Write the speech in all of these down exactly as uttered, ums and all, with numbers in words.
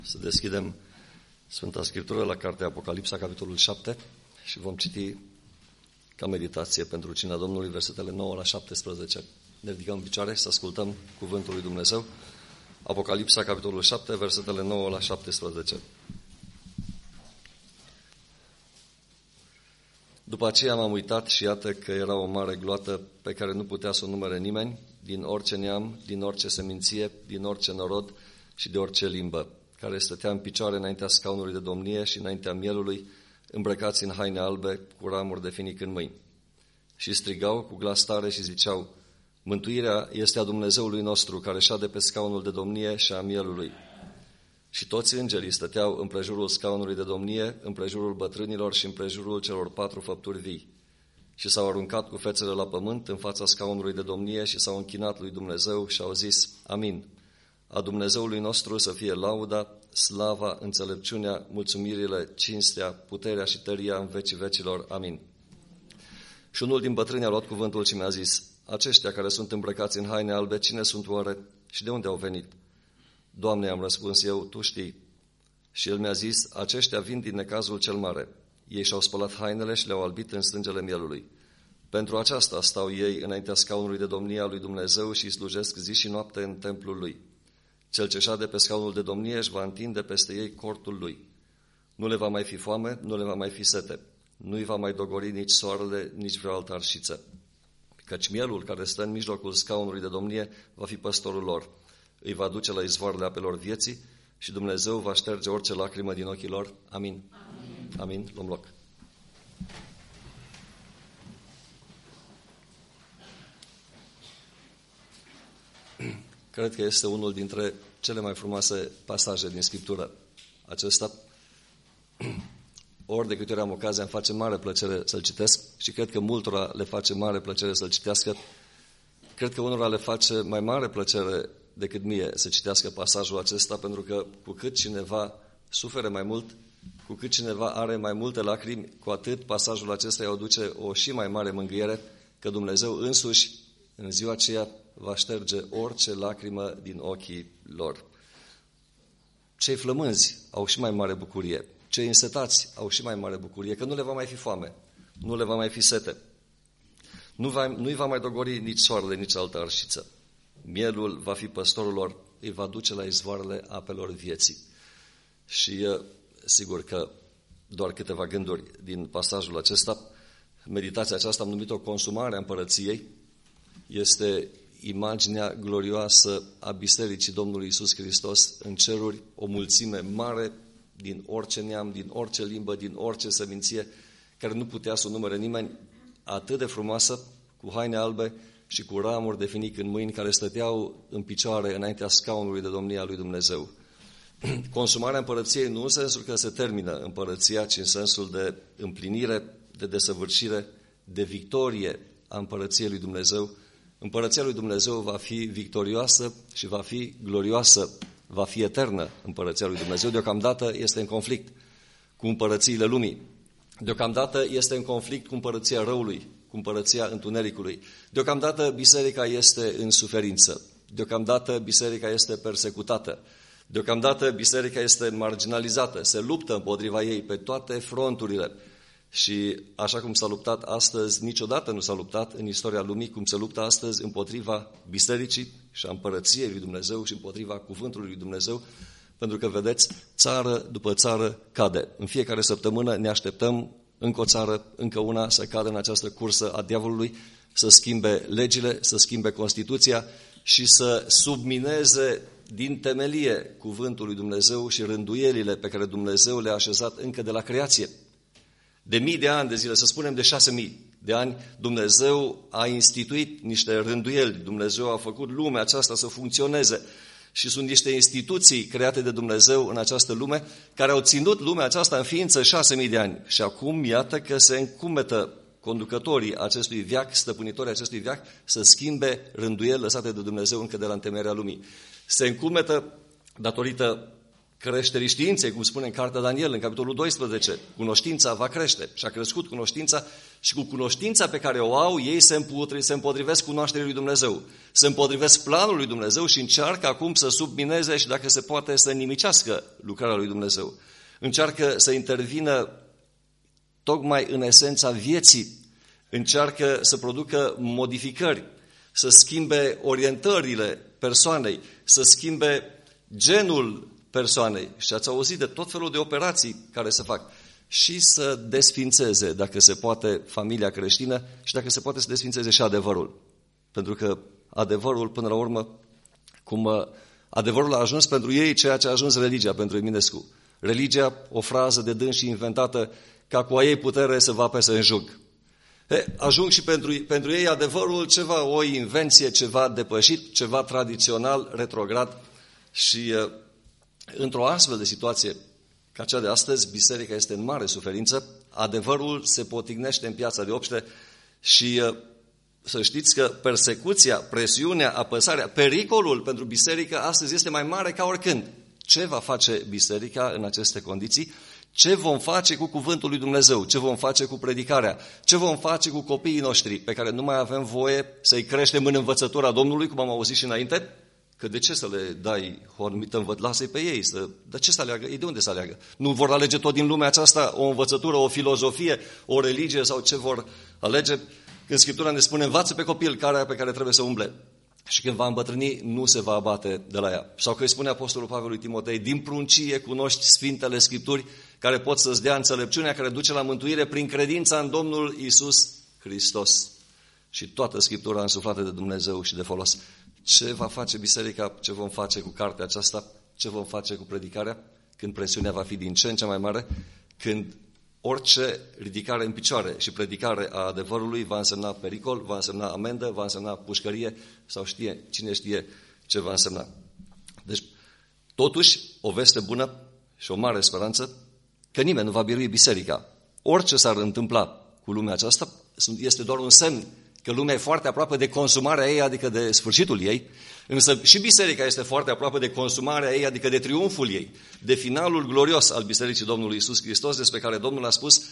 Să deschidem Sfânta Scriptură la Cartea Apocalipsa, capitolul șapte, și vom citi ca meditație pentru cina Domnului versetele nouă la șaptesprezece. Ne ridicăm în picioare să ascultăm cuvântul lui Dumnezeu. Apocalipsa, capitolul șapte, versetele nouă la șaptesprezece. După aceea m-am uitat și iată că era o mare gloată pe care nu putea să o numere nimeni, din orice neam, din orice seminție, din orice norod și de orice limbă, care stătea în picioare înaintea scaunului de domnie și înaintea mielului, îmbrăcați în haine albe, cu ramuri de finic în mâini. Și strigau cu glas tare și ziceau: Mântuirea este a Dumnezeului nostru, care șade pe scaunul de domnie și a mielului. Și toți îngerii stăteau împrejurul scaunului de domnie, împrejurul bătrânilor și împrejurul celor patru făpturi vii. Și s-au aruncat cu fețele la pământ în fața scaunului de domnie și s-au închinat lui Dumnezeu și au zis: Amin. A Dumnezeului nostru să fie lauda, slava, înțelepciunea, mulțumirile, cinstea, puterea și tăria în vecii vecilor. Amin. Și unul din bătrâni a luat cuvântul și mi-a zis: Aceștia care sunt îmbrăcați în haine albe, cine sunt oare și de unde au venit? Doamne, am răspuns eu, Tu știi. Și el mi-a zis: Aceștia vin din necazul cel mare. Ei și-au spălat hainele și le-au albit în sângele mielului. Pentru aceasta stau ei înaintea scaunului de domnie a lui Dumnezeu și îi slujesc zi și noapte în templul lui. Cel ce șade pe scaunul de domnie își va întinde peste ei cortul lui. Nu le va mai fi foame, nu le va mai fi sete. Nu-i va mai dogori nici soarele, nici vreo altă arșiță. Căci mielul care stă în mijlocul scaunului de domnie va fi păstorul lor. Îi va duce la izvoarele apelor vieții și Dumnezeu va șterge orice lacrimă din ochii lor. Amin. Amin. Amin. Luăm loc. Cred că este unul dintre cele mai frumoase pasaje din Scriptură acesta. Ori de câte ori am ocazia, îmi face mare plăcere să-l citesc și cred că multora le face mare plăcere să-l citească. Cred că unora le face mai mare plăcere decât mie să citească pasajul acesta, pentru că cu cât cineva suferă mai mult, cu cât cineva are mai multe lacrimi, cu atât pasajul acesta îi aduce o și mai mare mângâiere, că Dumnezeu însuși în ziua aceea va șterge orice lacrimă din ochii lor. Cei flămânzi au și mai mare bucurie, cei însetați au și mai mare bucurie, că nu le va mai fi foame, nu le va mai fi sete, nu va, nu-i va mai dogori nici soarele, nici altă arșiță. Mielul va fi păstorul lor, îi va duce la izvoarele apelor vieții. Și sigur că doar câteva gânduri din pasajul acesta, meditația aceasta am numit-o consumarea împărăției, este imaginea glorioasă a Bisericii Domnului Iisus Hristos în ceruri, o mulțime mare din orice neam, din orice limbă, din orice seminție, care nu putea să o numere nimeni, atât de frumoasă, cu haine albe și cu ramuri de finic în mâini, care stăteau în picioare înaintea scaunului de domnie a lui Dumnezeu. Consumarea împărăției nu în sensul că se termină împărăția, ci în sensul de împlinire, de desăvârșire, de victorie a împărăției lui Dumnezeu. Împărăția lui Dumnezeu va fi victorioasă și va fi glorioasă, va fi eternă împărăția lui Dumnezeu. Deocamdată este în conflict cu împărățiile lumii. Deocamdată este în conflict cu împărăția răului, cu împărăția întunericului. Deocamdată biserica este în suferință. Deocamdată biserica este persecutată. Deocamdată biserica este marginalizată. Se luptă împotriva ei pe toate fronturile. Și așa cum s-a luptat astăzi, niciodată nu s-a luptat în istoria lumii cum se luptă astăzi împotriva bisericii și a împărăției lui Dumnezeu și împotriva cuvântului lui Dumnezeu, pentru că, vedeți, țară după țară cade. În fiecare săptămână ne așteptăm încă o țară, încă una, să cadă în această cursă a diavolului, să schimbe legile, să schimbe Constituția și să submineze din temelie cuvântul lui Dumnezeu și rânduielile pe care Dumnezeu le-a așezat încă de la creație. De mii de ani de zile, să spunem de șase mii de ani, Dumnezeu a instituit niște rânduieli, Dumnezeu a făcut lumea aceasta să funcționeze și sunt niște instituții create de Dumnezeu în această lume care au ținut lumea aceasta în ființă șase mii de ani. Și acum iată că se încumetă conducătorii acestui veac, stăpânitorii acestui veac, să schimbe rânduieli lăsate de Dumnezeu încă de la întemeierea lumii. Se încumetă datorită creșterii științei, cum spune în Cartea Daniel, în capitolul doisprezece. Cunoștința va crește și a crescut cunoștința și cu cunoștința pe care o au, ei se, împutri, se împotrivesc cunoașterii lui Dumnezeu, se împotrivesc planului lui Dumnezeu și încearcă acum să submineze și dacă se poate să nimicească lucrarea lui Dumnezeu. Încearcă să intervină tocmai în esența vieții, încearcă să producă modificări, să schimbe orientările persoanei, să schimbe genul persoanei. Și ați auzit de tot felul de operații care se fac. Și să desfințeze, dacă se poate, familia creștină și dacă se poate să desfințeze și adevărul. Pentru că adevărul, până la urmă, cum adevărul a ajuns pentru ei ceea ce a ajuns religia pentru Eminescu. Religia, o frază de dâns și inventată ca cu a ei putere să vă apese în jug. E, ajung și pentru, pentru ei adevărul ceva, o invenție, ceva depășit, ceva tradițional, retrograd și uh, într-o astfel de situație ca cea de astăzi, biserica este în mare suferință, adevărul se potignește în piața de obște și uh, să știți că persecuția, presiunea, apăsarea, pericolul pentru biserică astăzi este mai mare ca oricând. Ce va face biserica în aceste condiții? Ce vom face cu cuvântul lui Dumnezeu? Ce vom face cu predicarea? Ce vom face cu copiii noștri pe care nu mai avem voie să-i creștem în învățătura Domnului, cum am auzit și înainte? Că de ce să le dai o anumită învățătură? Lasă-i pe ei. Să... De ce să aleagă? Ei de unde să aleagă? Nu vor alege tot din lumea aceasta o învățătură, o filozofie, o religie sau ce vor alege? Când Scriptura ne spune, învață pe copil care pe care trebuie să umble. Și când va îmbătrâni, nu se va abate de la ea. Sau că îi spune Apostolul Pavel lui Timotei, din pruncie cunoști Sfintele Scripturi care pot să-ți dea înțelepciunea care duce la mântuire prin credința în Domnul Iisus Hristos. Și toată Scriptura însuflată de Dumnezeu și de folos. Ce va face biserica? Ce vom face cu cartea aceasta? Ce vom face cu predicarea? Când presiunea va fi din ce în ce mai mare? Când orice ridicare în picioare și predicare a adevărului va însemna pericol, va însemna amendă, va însemna pușcărie sau știe, cine știe ce va însemna. Deci, totuși, o veste bună și o mare speranță că nimeni nu va birui biserica. Orice s-ar întâmpla cu lumea aceasta este doar un semn că lumea e foarte aproape de consumarea ei, adică de sfârșitul ei, însă și biserica este foarte aproape de consumarea ei, adică de triumful ei, de finalul glorios al Bisericii Domnului Iisus Hristos, despre care Domnul a spus,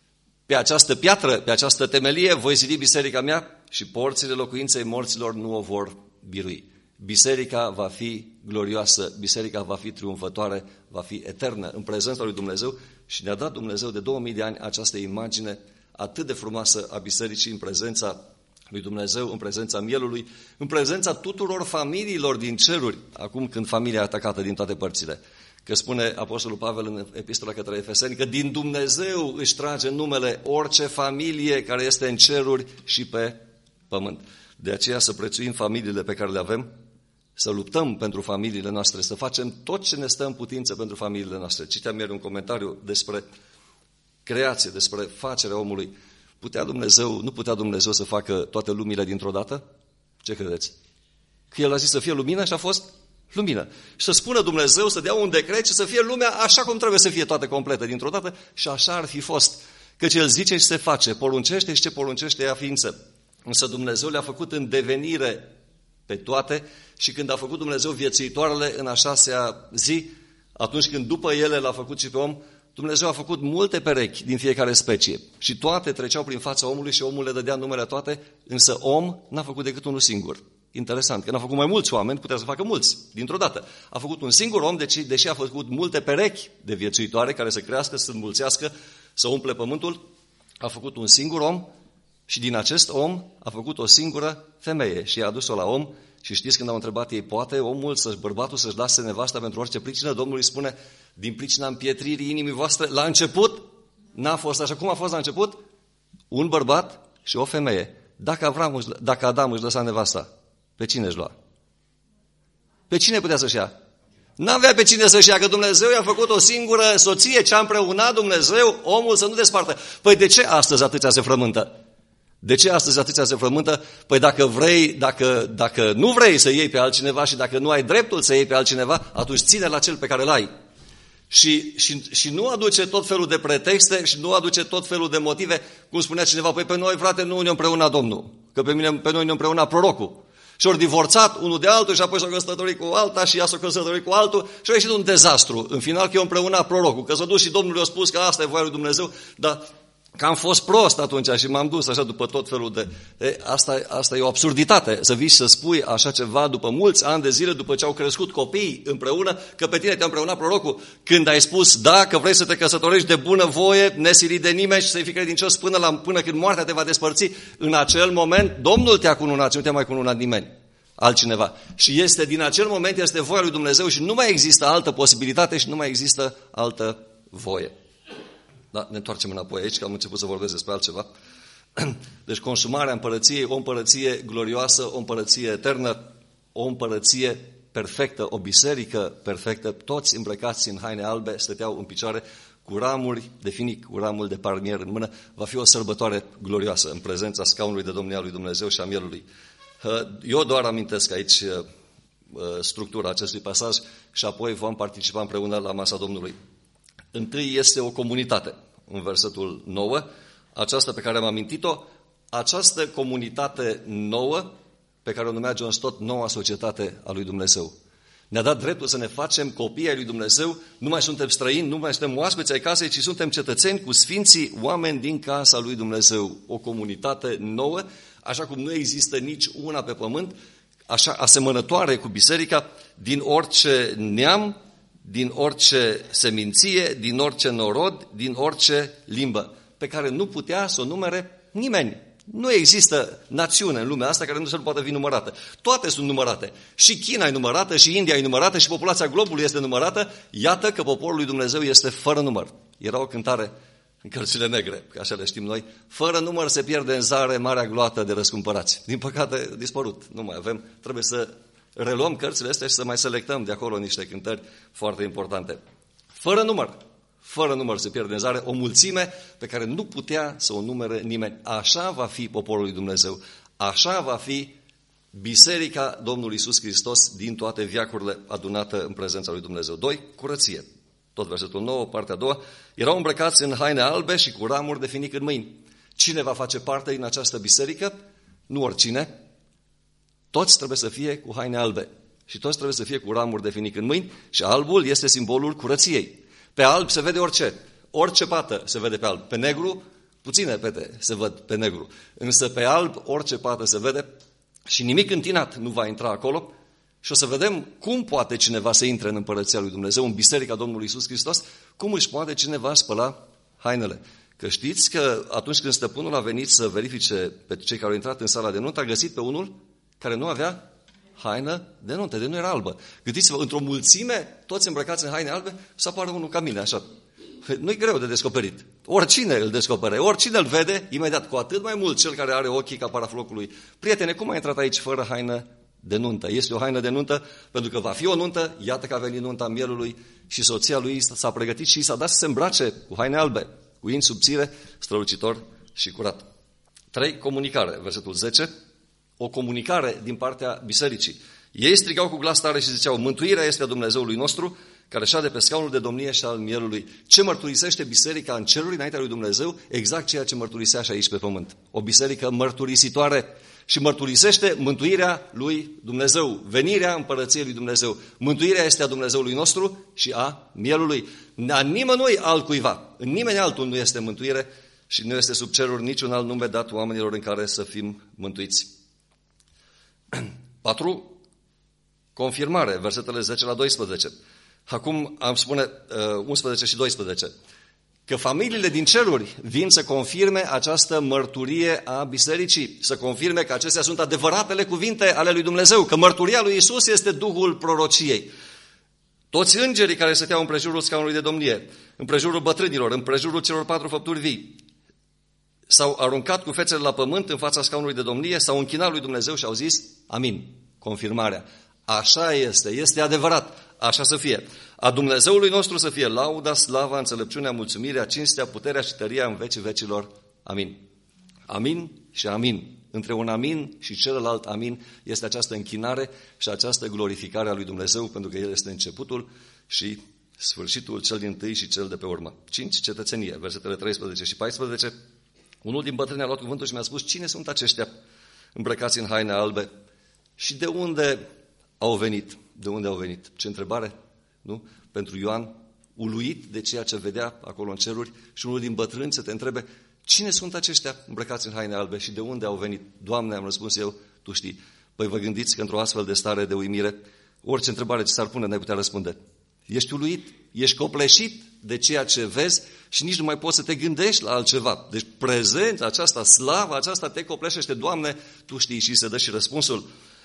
pe această piatră, pe această temelie voi zidi biserica mea și porțile locuinței morților nu o vor birui. Biserica va fi glorioasă, biserica va fi triumfătoare, va fi eternă în prezența lui Dumnezeu și ne-a dat Dumnezeu de două mii de ani această imagine atât de frumoasă a bisericii în prezența lui Dumnezeu, în prezența mielului, în prezența tuturor familiilor din ceruri, acum când familia e atacată din toate părțile. Că spune Apostolul Pavel în Epistola către Efeseni că din Dumnezeu își trage numele orice familie care este în ceruri și pe pământ. De aceea să prețuim familiile pe care le avem, să luptăm pentru familiile noastre, să facem tot ce ne stă în putință pentru familiile noastre. Citeam ieri un comentariu despre creație, despre facerea omului. Putea Dumnezeu, nu putea Dumnezeu să facă toate lumile dintr-o dată? Ce credeți? Că El a zis să fie lumină și a fost lumină. Și să spună Dumnezeu, să dea un decret și să fie lumea așa cum trebuie să fie toate complete dintr-o dată și așa ar fi fost. Căci El zice și se face, poruncește și ce poruncește ea ființă. Însă Dumnezeu le-a făcut în devenire pe toate și când a făcut Dumnezeu viețuitoarele în a șasea zi, atunci când după ele l-a făcut și pe om, Dumnezeu a făcut multe perechi din fiecare specie și toate treceau prin fața omului și omul le dădea numele toate, însă om n-a făcut decât unul singur. Interesant, că n-a făcut mai mulți oameni, putea să facă mulți, dintr-o dată. A făcut un singur om, deci, deși a făcut multe perechi de viețuitoare care să crească, să înmulțească, să umple pământul, a făcut un singur om și din acest om a făcut o singură femeie și i-a adus-o la om. Și știți când au întrebat ei, poate omul, să-și bărbatul să-și lase nevasta pentru orice pricină? Domnul îi spune, din pricina împietririi inimii voastre, la început n-a fost așa. Cum a fost la început? Un bărbat și o femeie. Dacă, Avram, dacă Adam își lăsa nevasta, pe cine își lua? Pe cine putea să-și ia? N-avea pe cine să-și ia, că Dumnezeu i-a făcut o singură soție, ce-a împreunat Dumnezeu, omul să nu despartă. Păi de ce astăzi atâția se frământă? De ce astăzi atâția se frământă? Păi dacă vrei, dacă, dacă nu vrei să iei pe altcineva și dacă nu ai dreptul să iei pe altcineva, atunci ține la cel pe care l-ai. Și, și, și nu aduce tot felul de pretexte și nu aduce tot felul de motive, cum spunea cineva, păi pe noi, frate, nu ne-a împreunat Domnul, că pe, mine, pe noi ne-a împreunat prorocul. Și-au divorțat unul de altul și apoi s-au căsătorit cu alta și ea s-a căsătorit cu altul și a ieșit un dezastru. În final că eu împreună prorocul, că s-a dus și Domnul i-a spus că asta e voia lui Dumnezeu, dar că am fost prost atunci și m-am dus așa după tot felul de... E, asta, asta e o absurditate, să vii și să spui așa ceva după mulți ani de zile, după ce au crescut copiii împreună, că pe tine te-a împreunat prorocul, când ai spus da, că vrei să te căsătorești de bună voie, nesilit de nimeni și să-i fii credincios până, la, până când moartea te va despărți. În acel moment, Domnul te-a cununat și nu te-a mai cununat nimeni, altcineva. Și este din acel moment, este voia lui Dumnezeu și nu mai există altă posibilitate și nu mai există altă voie. Da, ne întoarcem înapoi aici, că am început să vorbesc despre altceva. Deci consumarea împărăției, o împărăție glorioasă, o împărăție eternă, o împărăție perfectă, o biserică perfectă, toți îmbrăcați în haine albe, stăteau în picioare cu ramuri de finic, cu ramul de parmier în mână. Va fi o sărbătoare glorioasă în prezența scaunului de domnie al lui Dumnezeu și a mielului. Eu doar amintesc aici structura acestui pasaj și apoi vom participa împreună la masa Domnului. Întâi este o comunitate, în versetul nouă, aceasta pe care am amintit-o, această comunitate nouă, pe care o numea John Stott, noua societate a lui Dumnezeu. Ne-a dat dreptul să ne facem copii ai lui Dumnezeu, nu mai suntem străini, nu mai suntem oaspeți ai casei, ci suntem cetățeni cu sfinții oameni din casa lui Dumnezeu. O comunitate nouă, așa cum nu există nici una pe pământ, așa asemănătoare cu biserica, din orice neam, din orice seminție, din orice norod, din orice limbă, pe care nu putea să o numere nimeni. Nu există națiune în lumea asta care nu se poate fi numărată. Toate sunt numărate. Și China e numărată, și India e numărată, și populația globului este numărată. Iată că poporul lui Dumnezeu este fără număr. Era o cântare în cărțile negre, că așa le știm noi. Fără număr se pierde în zare marea gloată de răscumpărați. Din păcate, dispărut. Nu mai avem. Trebuie să reluăm cărțile astea și să mai selectăm de acolo niște cântări foarte importante. Fără număr, fără număr se pierde în zare, o mulțime pe care nu putea să o numere nimeni. Așa va fi poporul lui Dumnezeu, așa va fi biserica Domnului Iisus Hristos din toate veacurile adunată în prezența lui Dumnezeu. Doi, curăție. Tot versetul nouă, partea a doua, erau îmbrăcați în haine albe și cu ramuri de finic în mâini. Cine va face parte din această biserică? Nu oricine. Toți trebuie să fie cu haine albe și toți trebuie să fie cu ramuri de finic în mâini și albul este simbolul curăției. Pe alb se vede orice, orice pată se vede pe alb. Pe negru, puține pete se văd pe negru, însă pe alb orice pată se vede și nimic întinat nu va intra acolo și o să vedem cum poate cineva să intre în împărăția lui Dumnezeu, în biserica Domnului Iisus Hristos, cum își poate cineva spăla hainele. Că știți că atunci când stăpânul a venit să verifice pe cei care au intrat în sala de nuntă, a găsit pe unul care nu avea haină de nuntă, de nu era albă. Gândiți-vă, într-o mulțime, toți îmbrăcați în haine albe, să apară unul ca mine, așa. Nu-i greu de descoperit. Oricine îl descopere, oricine îl vede, imediat, cu atât mai mult cel care are ochii ca paraflocului. Prietene, cum ai intrat aici fără haină de nuntă? Este o haină de nuntă, pentru că va fi o nuntă, iată că a venit nunta mielului și soția lui s-a pregătit și s-a dat să se îmbrace cu haine albe, cu inți subțire, strălucitor și curat. Trei, comunicare, versetul zece. O comunicare din partea bisericii. Ei strigau cu glas tare și ziceau, mântuirea este a Dumnezeului nostru, care șade pe scaunul de domnie și al mielului. Ce mărturisește biserica în ceruri înaintea lui Dumnezeu? Exact ceea ce mărturisea și aici pe pământ. O biserică mărturisitoare și mărturisește mântuirea lui Dumnezeu, venirea împărăției lui Dumnezeu. Mântuirea este a Dumnezeului nostru și a mielului. A nimănui altcuiva, în nimeni altul nu este mântuire și nu este sub ceruri niciun alt nume dat oamenilor în care să fim mântuiți. patru. Confirmare, versetele zece la doisprezece. Acum am spune uh, unsprezece și doisprezece. Că familiile din ceruri vin să confirme această mărturie a bisericii, să confirme că acestea sunt adevăratele cuvinte ale lui Dumnezeu, că mărturia lui Iisus este Duhul prorociei. Toți îngerii care stăteau în prejurul scaunului de domnie, în prejurul bătrânilor, în prejurul celor patru făpturi vii, s-au aruncat cu fețele la pământ în fața scaunului de domnie, s-au închinat lui Dumnezeu și au zis, amin, confirmarea. Așa este, este adevărat, așa să fie. A Dumnezeului nostru să fie lauda, slava, înțelepciunea, mulțumirea, cinstea, puterea și tăria în vecii vecilor. Amin. Amin și amin. Între un amin și celălalt amin este această închinare și această glorificare a lui Dumnezeu, pentru că El este începutul și sfârșitul, cel dintâi și cel de pe urmă. cinci. Cetățenie, versetele treisprezece și paisprezece. Unul din bătrâni a luat cuvântul și mi-a spus, cine sunt aceștia îmbrăcați în haine albe Și de unde au venit? De unde au venit? Ce întrebare? Nu? Pentru Ioan, uluit de ceea ce vedea acolo în ceruri, și unul din bătrâni să te întrebe, cine sunt aceștia îmbrăcați în haine albe și de unde au venit? Doamne, am răspuns eu, tu știi. Păi vă gândiți că într-o astfel de stare de uimire, orice întrebare ce s-ar pune, n-ai putea răspunde. Ești uluit, ești copleșit de ceea ce vezi și nici nu mai poți să te gândești la altceva. Deci prezența aceasta, slava aceasta te copleșește. Doamne, tu știi, și se dă și răspunsul.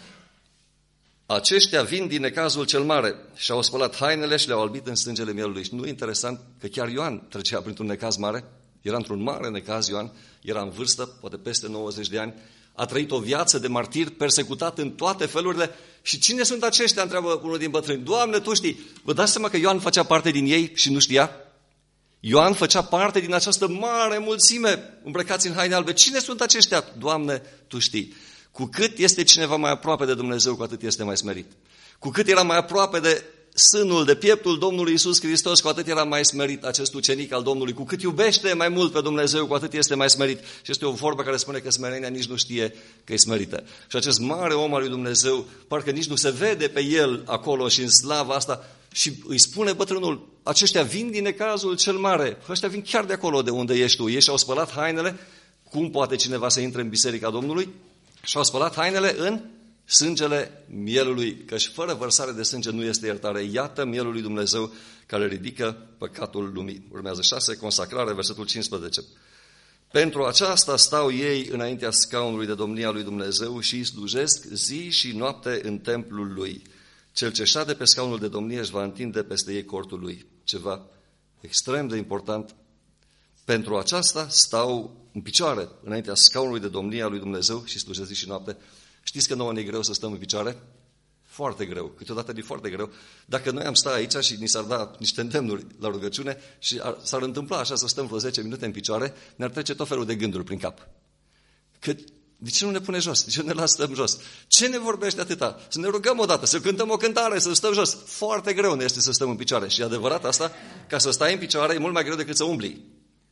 Aceștia vin din necazul cel mare și au spălat hainele și le-au albit în sângele mielului. Și nu e interesant că chiar Ioan trecea printr-un necaz mare? Era într-un mare necaz Ioan, era în vârstă, poate peste nouăzeci de ani, a trăit o viață de martir, persecutat în toate felurile. Și cine sunt aceștia? Întreabă unul din bătrâni. Doamne, tu știi. Vă dați seama că Ioan făcea parte din ei și nu știa? Ioan făcea parte din această mare mulțime îmbrăcați în haine albe. Cine sunt aceștia? Doamne, tu știi. Cu cât este cineva mai aproape de Dumnezeu, cu atât este mai smerit. Cu cât era mai aproape de sânul, de pieptul Domnului Iisus Hristos, cu atât era mai smerit acest ucenic al Domnului. Cu cât iubește mai mult pe Dumnezeu, cu atât este mai smerit. Și este o vorbă care spune că smerenia nici nu știe că e smerită. Și acest mare om al lui Dumnezeu, parcă nici nu se vede pe el acolo și în slava asta, și îi spune bătrânul, aceștia vin din necazul cel mare. Ăștia vin chiar de acolo de unde ești tu. Ei și-au spălat hainele. Cum poate cineva să intre în biserica Domnului? Și-au spălat hainele în sângele mielului, căci fără vărsare de sânge nu este iertare. Iată mielul lui Dumnezeu care ridică păcatul lumii. Urmează șase, consacrare, versetul cincisprezece. Pentru aceasta stau ei înaintea scaunului de domnia lui Dumnezeu și îi slujesc zi și noapte în templul lui. Cel ce șade pe scaunul de domnie își va întinde peste ei cortul lui. Ceva extrem de important. Pentru aceasta stau în picioare înaintea scaunului de domnie a lui Dumnezeu și slujesc zi și noapte. Știți că nouă ne e greu să stăm în picioare? Foarte greu, câteodată e foarte greu. Dacă noi am sta aici și ni s-ar da niște îndemnuri la rugăciune și ar, s-ar întâmpla așa să stăm vreo zece minute în picioare, ne-ar trece tot felul de gânduri prin cap. Că, de ce nu ne pune jos? De ce nu ne lasă stăm jos? Ce ne vorbește atâta? Să ne rugăm odată, să cântăm o cântare, să stăm jos. Foarte greu ne este să stăm în picioare. Și e adevărat asta, ca să stai în picioare e mult mai greu decât să umbli.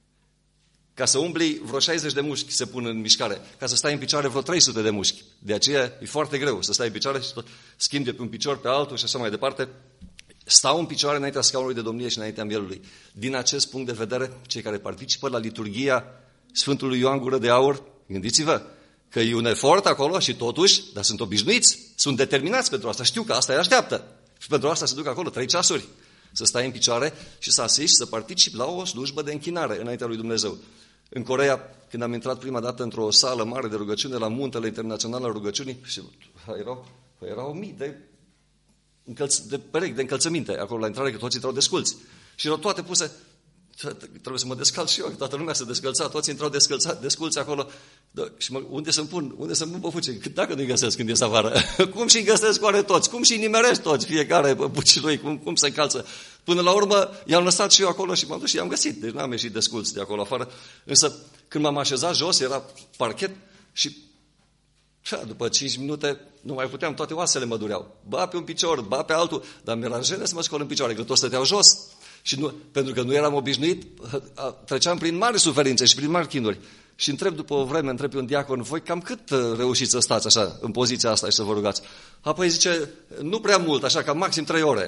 Ca să umbli, vreo șaizeci de mușchi se pun în mișcare. Ca să stai în picioare, vreo trei sute de mușchi. De aceea e foarte greu să stai în picioare și schimbi de pe un picior pe altul și așa mai departe. Stau în picioare înaintea scaunului de domnie și înaintea mielului. Din acest punct de vedere, cei care participă la liturghia Sfântului Ioan Gură de Aur, gândiți-vă că e un efort acolo și totuși, dar sunt obișnuiți, sunt determinați pentru asta. Știu că asta îi așteaptă. Și pentru asta se duc acolo trei ceasuri. Să stai în picioare și să asisti, să participi la o slujbă de închinare înaintea lui Dumnezeu. În Coreea, când am intrat prima dată într-o sală mare de rugăciune la Muntele Internațional al Rugăciunii, și erau, erau mii de, încălț, de perechi, de încălțăminte acolo la intrare, că toți intrau desculți. Și erau toate puse, trebuie să mă descalț și eu, că toată lumea se descălța, toți intrau desculți acolo. Da, și mă, unde să-mi pun, unde să-mi pun păpuce? Dacă nu-i găsesc când ies afară? Cum și-i găsesc oare toți? Cum și-i nimeresc toți fiecare păpucii lui? Cum, cum se încalță? Până la urmă i-am lăsat și eu acolo și m-am dus și i-am găsit. Deci n-am ieșit desculți de acolo afară. Însă când m-am așezat jos, era parchet și după cinci minute nu mai puteam, toate oasele mă dureau. Ba pe un picior, ba pe altul, dar mi-era jenă să mă scol în picioare, că toți stăteau jos. Și nu, pentru că nu eram obișnuit, treceam prin mari suferințe și prin mari chinuri. Și întreb după o vreme, întreb pe un diacon, voi cam cât reușiți să stați așa, în poziția asta și să vă rugați? Apoi zice, nu prea mult, așa, cam maxim trei ore.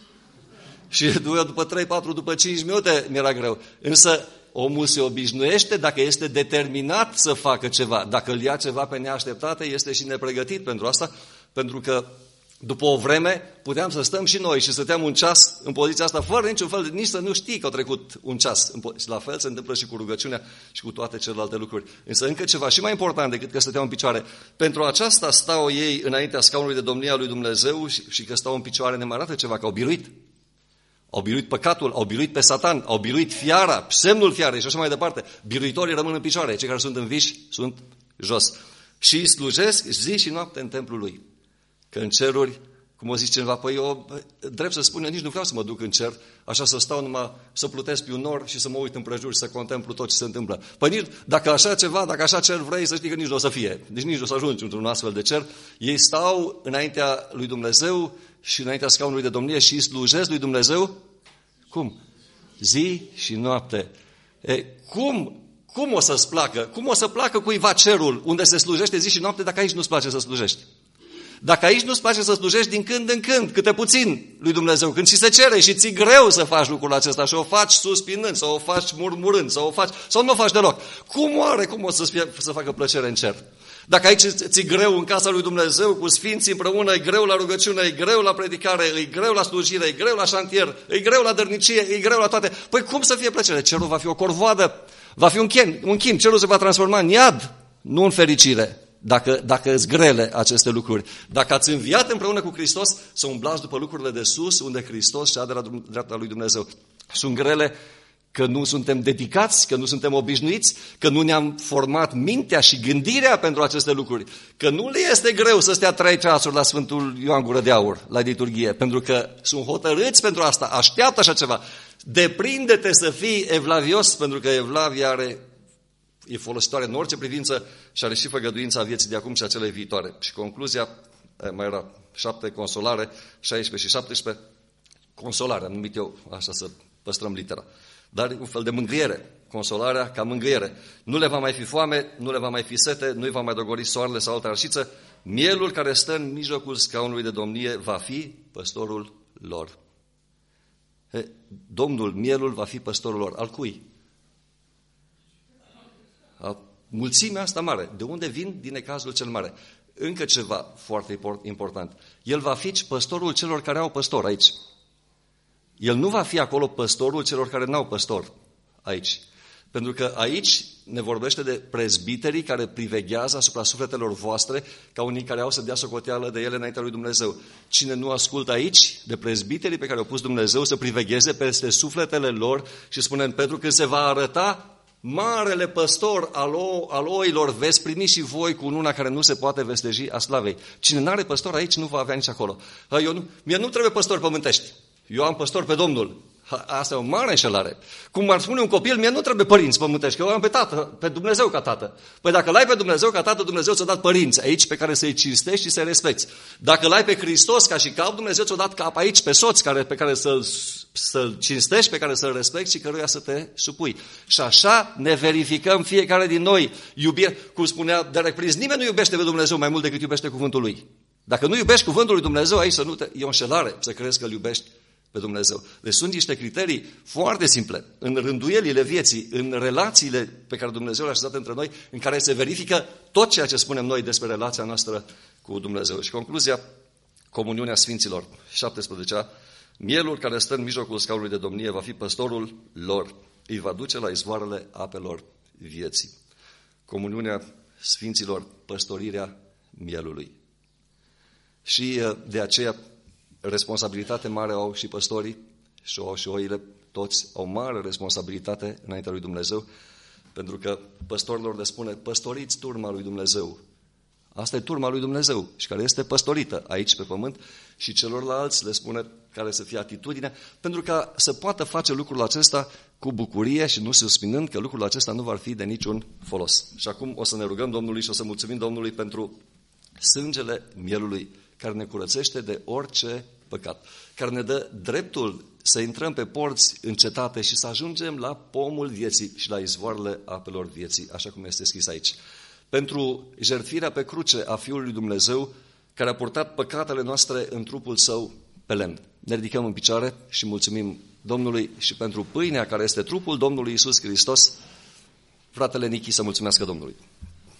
Și după trei, patru, după cinci minute mi-era greu. Însă omul se obișnuiește dacă este determinat să facă ceva. Dacă îl ia ceva pe neașteptate, este și nepregătit pentru asta, pentru că după o vreme puteam să stăm și noi și stăteam un ceas în poziția asta, fără niciun fel, nici să nu știi că a trecut un ceas. Și la fel se întâmplă și cu rugăciunea și cu toate celelalte lucruri. Însă încă ceva și mai important decât că stăteau în picioare. Pentru aceasta stau ei înaintea scaunului de domnie a lui Dumnezeu și, și că stau în picioare ne mai arată ceva, că au biruit. Au biruit păcatul, au biruit pe Satan, au biruit fiara, semnul fiarei și așa mai departe. Biruitorii rămân în picioare, cei care sunt înviși sunt jos. Și slujesc zi și noapte în templul lui. Că în ceruri, cum o zice cineva, păi eu, drept să spun, eu nici nu vreau să mă duc în cer, așa să stau numai, să plutesc pe un nor și să mă uit împrejur și să contemplu tot ce se întâmplă. Păi nici, dacă așa ceva, dacă așa cer vrei, să știi că nici nu o să fie. Deci nici nu o să ajungi într-un astfel de cer. Ei stau înaintea lui Dumnezeu și înaintea scaunului de domnie și îi slujesc lui Dumnezeu. Cum? Zi și noapte. E, cum? Cum o să-ți placă? Cum o să placă cuiva cerul unde se slujește zi și noapte dacă aici nu-ți place să slujești? Dacă aici nu-ți place să slujești din când în când, câte puțin lui Dumnezeu, când ți se cere și ți-e greu să faci lucrul acesta și o faci suspinând, sau o faci murmurând, sau o faci, sau nu o faci deloc, cum oare, cum o să, fie, să facă plăcere în cer? Dacă aici ți-e greu în casa lui Dumnezeu, cu sfinții împreună, e greu la rugăciune, e greu la predicare, e greu la slujire, e greu la șantier, e greu la dărnicie, e greu la toate, păi cum să fie plăcere? Cerul va fi o corvoadă, va fi un chin, un chin, cerul se va transforma în iad, nu în fericire. Dacă, dacă îți grele aceste lucruri. Dacă ați înviat împreună cu Hristos, să umblați după lucrurile de sus, unde Hristos șade la dreapta lui Dumnezeu. Sunt grele că nu suntem dedicați, că nu suntem obișnuiți, că nu ne-am format mintea și gândirea pentru aceste lucruri, că nu le este greu să stea trei ceasuri la Sfântul Ioan Gură de Aur, la liturghie, pentru că sunt hotărâți pentru asta, așteaptă așa ceva. Deprinde-te să fii evlavios, pentru că Evlavia are... e folositoare în orice privință și are și făgăduința vieții de acum și a celei viitoare. Și concluzia, mai era șapte, consolare, șaisprezece și șaptesprezece, consolare, am numit eu, așa să păstrăm litera. Dar un fel de mângâiere, consolarea ca mângâiere. Nu le va mai fi foame, nu le va mai fi sete, nu-i va mai dogori soarele sau altă arșiță. Mielul care stă în mijlocul scaunului de domnie va fi păstorul lor. He, Domnul, mielul, va fi păstorul lor. Al cui? Mulțimea asta mare. De unde vin? Din necazul cel mare. Încă ceva foarte important. El va fi păstorul celor care au păstor aici. El nu va fi acolo păstorul celor care n-au păstor aici. Pentru că aici ne vorbește de prezbiterii care priveghează asupra sufletelor voastre, ca unii care au să dea socoteală de ele înaintea lui Dumnezeu. Cine nu ascultă aici de prezbiterii pe care au pus Dumnezeu să privegheze peste sufletele lor și spune în Petru, când se va arăta marele păstor al, o, al oilor, veți primi și voi cu una care nu se poate vesteji a slavei. Cine n-are păstor aici nu va avea nici acolo. Eu nu, mie nu trebuie păstori pământești. Eu am păstor pe Domnul. Asta e o mare înșelare. Cum ar spune un copil, mie nu trebuie părinți pământești, că eu am pe tată, pe Dumnezeu ca tată. Păi dacă l-ai pe Dumnezeu ca tată, Dumnezeu ți-a dat părinți aici pe care să-i cinstești și să-i respecti. Dacă l-ai pe Hristos ca și cap, Dumnezeu ți-a dat cap aici pe soț care, pe care să-l, să-l cinstești, pe care să-l respecti și căruia să te supui. Și așa ne verificăm fiecare din noi. Iubire, cum spunea Derek Prince, nimeni nu iubește pe Dumnezeu mai mult decât iubește cuvântul lui. Dacă nu iubești cuvântul lui Dumnezeu, aici să nu te... e o înșelare să crezi că îl iubești pe Dumnezeu. Deci sunt niște criterii foarte simple în rânduielile vieții, în relațiile pe care Dumnezeu le-a așezat între noi, în care se verifică tot ceea ce spunem noi despre relația noastră cu Dumnezeu. Și concluzia, comuniunea Sfinților, șaptesprezecea, mielul care stă în mijlocul scaunului de domnie va fi păstorul lor, îi va duce la izvoarele apelor vieții. Comuniunea Sfinților, păstorirea mielului. Și de aceea responsabilitate mare au și păstorii și au și oile, toți au mare responsabilitate înaintea lui Dumnezeu, pentru că păstorilor le spune, păstoriți turma lui Dumnezeu. Asta e turma lui Dumnezeu și care este păstorită aici pe pământ și celorlalți le spune care să fie atitudinea, pentru ca să poată face lucrul acesta cu bucurie și nu suspinând că lucrul acesta nu va fi de niciun folos. Și acum o să ne rugăm Domnului și o să mulțumim Domnului pentru sângele mielului, care ne curățește de orice păcat, care ne dă dreptul să intrăm pe porți în cetate și să ajungem la pomul vieții și la izvoarele apelor vieții, așa cum este scris aici. Pentru jertfirea pe cruce a Fiului lui Dumnezeu, care a purtat păcatele noastre în trupul Său pe lemn. Ne ridicăm în picioare și mulțumim Domnului și pentru pâinea care este trupul Domnului Iisus Hristos. Fratele Nichi să mulțumească Domnului.